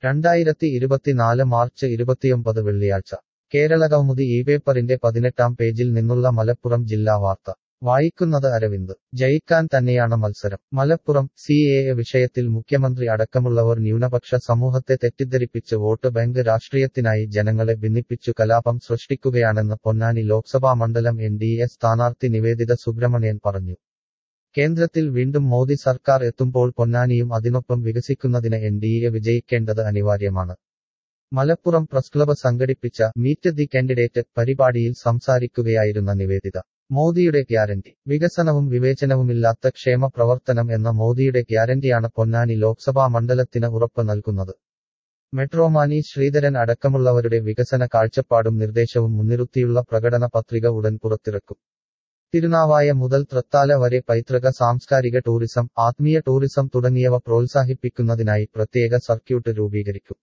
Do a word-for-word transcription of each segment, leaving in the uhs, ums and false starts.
രണ്ടായിരത്തി ഇരുപത്തിനാല് മാർച്ച് ഇരുപത്തിയൊമ്പത് വെള്ളിയാഴ്ച കേരളകൗമുദി ഈ പേപ്പറിന്റെ പതിനെട്ടാം പേജിൽ നിന്നുള്ള മലപ്പുറം ജില്ലാ വാർത്ത വായിക്കുന്നത് അരവിന്ദ്. ജയിക്കാൻ തന്നെയാണ് മത്സരം. മലപ്പുറം സി എ എ വിഷയത്തിൽ മുഖ്യമന്ത്രി അടക്കമുള്ളവർ ന്യൂനപക്ഷ സമൂഹത്തെ തെറ്റിദ്ധരിപ്പിച്ച് വോട്ട് ബാങ്ക് രാഷ്ട്രീയത്തിനായി ജനങ്ങളെ ഭിന്നിപ്പിച്ചു കലാപം സൃഷ്ടിക്കുകയാണെന്ന് പൊന്നാനി ലോക്സഭാ മണ്ഡലം എൻ ഡി എ സ്ഥാനാർത്ഥി നിവേദിത സുബ്രഹ്മണ്യൻ പറഞ്ഞു. കേന്ദ്രത്തിൽ വീണ്ടും മോദി സർക്കാർ എത്തുമ്പോൾ പൊന്നാനിയും അതിനൊപ്പം വികസിക്കുന്നതിന് എൻ ഡി എ വിജയിക്കേണ്ടത് അനിവാര്യമാണ്. മലപ്പുറം പ്രസ് ക്ലബ് സംഘടിപ്പിച്ച മീറ്റ് ദി കാൻഡിഡേറ്റ് പരിപാടിയിൽ സംസാരിക്കുകയായിരുന്ന നിവേദിത. മോദിയുടെ ഗ്യാരണ്ടി. വികസനവും വിവേചനവുമില്ലാത്ത ക്ഷേമ പ്രവർത്തനം എന്ന മോദിയുടെ ഗ്യാരണ്ടിയാണ് പൊന്നാനി ലോക്സഭാ മണ്ഡലത്തിന് ഉറപ്പ് നൽകുന്നത്. മെട്രോമാനി ശ്രീധരൻ അടക്കമുള്ളവരുടെ വികസന കാഴ്ചപ്പാടും നിർദ്ദേശവും മുൻനിർത്തിയുള്ള പ്രകടന പത്രിക ഉടൻ പുറത്തിറക്കും. തിരുനാവായ മുതൽ തൃത്താല വരെ പൈതൃക സാംസ്കാരിക ടൂറിസം, ആത്മീയ ടൂറിസം തുടങ്ങിയവ പ്രോത്സാഹിപ്പിക്കുന്നതിനായി പ്രത്യേക സർക്യൂട്ട് രൂപീകരിക്കും.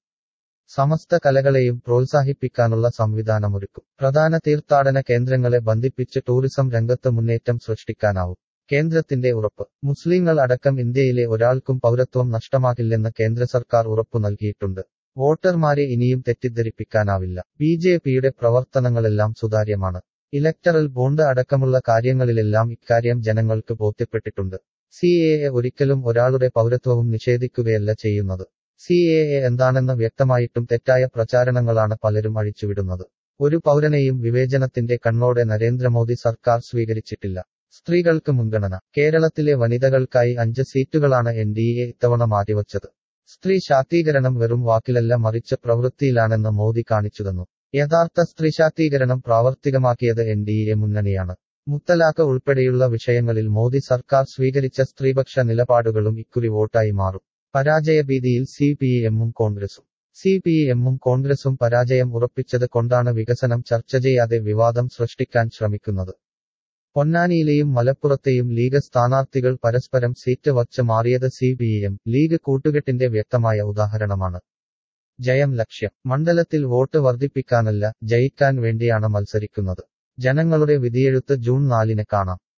സമസ്ത കലകളെയും പ്രോത്സാഹിപ്പിക്കാനുള്ള സംവിധാനമൊരുക്കും. പ്രധാന തീർത്ഥാടന കേന്ദ്രങ്ങളെ ബന്ധിപ്പിച്ച് ടൂറിസം രംഗത്ത് മുന്നേറ്റം സൃഷ്ടിക്കാനാവും. കേന്ദ്രത്തിന്റെ ഉറപ്പ്. മുസ്ലിങ്ങൾ അടക്കം ഇന്ത്യയിലെ ഒരാൾക്കും പൗരത്വം നഷ്ടമാകില്ലെന്ന് കേന്ദ്ര സർക്കാർ ഉറപ്പു നൽകിയിട്ടുണ്ട്. വോട്ടർമാരെ ഇനിയും തെറ്റിദ്ധരിപ്പിക്കാനാവില്ല. ബി ജെ പിയുടെ പ്രവർത്തനങ്ങളെല്ലാം സുതാര്യമാണ്. ഇലക്ടറൽ ബോണ്ട് അടക്കമുള്ള കാര്യങ്ങളിലെല്ലാം ഇക്കാര്യം ജനങ്ങൾക്ക് ബോധ്യപ്പെട്ടിട്ടുണ്ട്. സി എ എ ഒരിക്കലും ഒരാളുടെ പൗരത്വവും നിഷേധിക്കുകയല്ല ചെയ്യുന്നത്. സി എ എ എന്താണെന്ന് വ്യക്തമായിട്ടും തെറ്റായ പ്രചാരണങ്ങളാണ് പലരും അഴിച്ചുവിടുന്നത്. ഒരു പൗരനെയും വിവേചനത്തിന്റെ കണ്ണോടെ നരേന്ദ്രമോദി സർക്കാർ സ്വീകരിച്ചിട്ടില്ല. സ്ത്രീകൾക്ക് മുൻഗണന. കേരളത്തിലെ വനിതകൾക്കായി അഞ്ച് സീറ്റുകളാണ് എൻ ഡി എ ഇത്തവണ മാറ്റിവച്ചത്. സ്ത്രീ ശാക്തീകരണം വെറും വാക്കിലല്ല മറിച്ച് പ്രവൃത്തിയിലാണെന്ന് മോദി കാണിച്ചുതന്നു. യഥാർത്ഥ സ്ത്രീ ശാക്തീകരണം പ്രാവർത്തികമാക്കിയത് എൻ ഡി എ മുന്നണിയാണ്. മുത്തലാഖ് ഉൾപ്പെടെയുള്ള വിഷയങ്ങളിൽ മോദി സർക്കാർ സ്വീകരിച്ച സ്ത്രീപക്ഷ നിലപാടുകളും ഇക്കുറി വോട്ടായി മാറും. പരാജയഭീതിയിൽ സി പി എമ്മും കോൺഗ്രസും. സി പി എമ്മും കോൺഗ്രസും പരാജയം ഉറപ്പിച്ചത് കൊണ്ടാണ് വികസനം ചർച്ച ചെയ്യാതെ വിവാദം സൃഷ്ടിക്കാൻ ശ്രമിക്കുന്നത്. പൊന്നാനിയിലെയും മലപ്പുറത്തെയും ലീഗ് സ്ഥാനാർത്ഥികൾ പരസ്പരം സീറ്റ് വച്ച് മാറിയത് സി പി എം ലീഗ് കൂട്ടുകെട്ടിന്റെ വ്യക്തമായ ഉദാഹരണമാണ്. ജയം ലക്ഷ്യം. മണ്ഡലത്തിൽ വോട്ട് വർദ്ധിപ്പിക്കാനല്ല, ജയിക്കാൻ വേണ്ടിയാണ് മത്സരിക്കുന്നത്. ജനങ്ങളുടെ വിധിയെഴുത്ത് ജൂൺ നാലിന് കാണാം.